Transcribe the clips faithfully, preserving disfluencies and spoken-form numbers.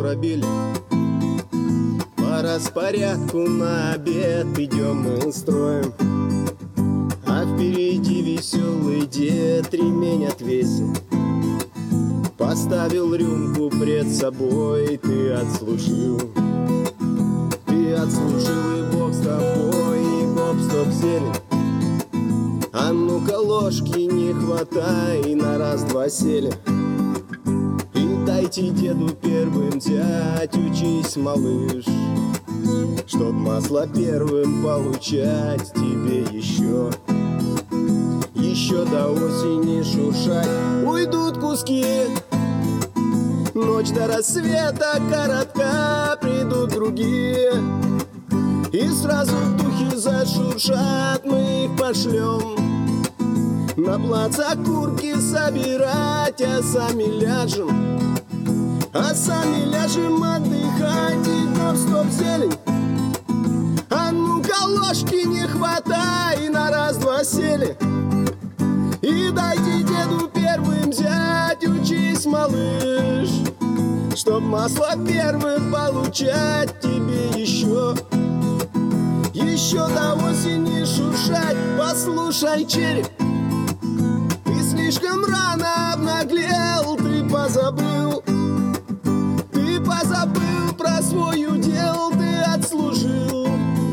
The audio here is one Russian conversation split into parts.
пробили. По распорядку на обед идем мы строим. А впереди веселый дед ремень отвесил. Поставил рюмку пред собой, ты отслужил. Ты отслужил, и бог с тобой, и гоп-стоп зелень. А ну-ка ложки не хватай, на раз-два сели. И дайте деду первым взять, учись, малыш, чтоб масло первым получать тебе еще. Еще до осени шуршать уйдут куски. Ночь до рассвета коротка, придут другие. И сразу духи зашуршат, мы их пошлем на плац окурки собирать, а сами ляжем. А сами ляжем отдыхать, и гоп-стоп зелень. А ну-ка ложки не хватай, на раз-два сели. И дайте деду первым взять, учись, малыш, чтоб масло первым получать тебе еще. Еще до осени шуршать, послушай, череп, ты слишком рано обнаглел, ты позабыл. Ты позабыл про свой удел, ты отслужил.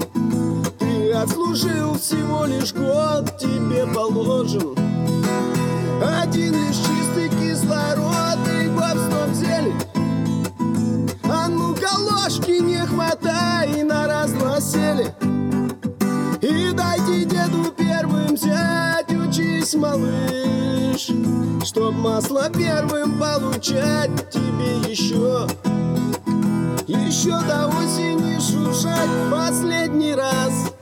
Ты отслужил всего лишь год, тебе положен один лишь чистый кислород и гоп-стоп зелень. А ну-ка ложки не хватай, на раз-два сели. И дайте деду первым взять, учись, малыш, чтоб масло первым получать тебе еще. Еще до осени шуршать последний раз.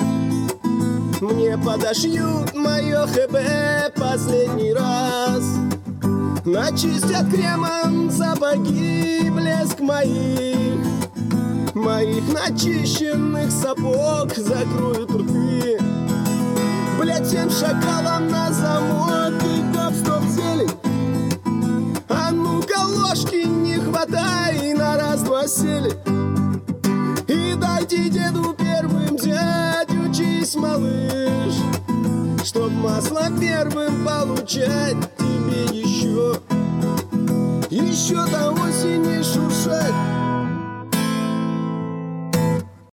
Мне подошьют мое ХБ последний раз. Начистят кремом сапоги, блеск моих Моих начищенных сапог закроют рты. Блять, всем шакалам на замок и гоп-стоп зелень. А ну-ка ложки не хватай, на раз-два сели. И дайте деду первым взять, учись, малыш, чтоб масло первым получать тебе еще. Еще до осени шуршать.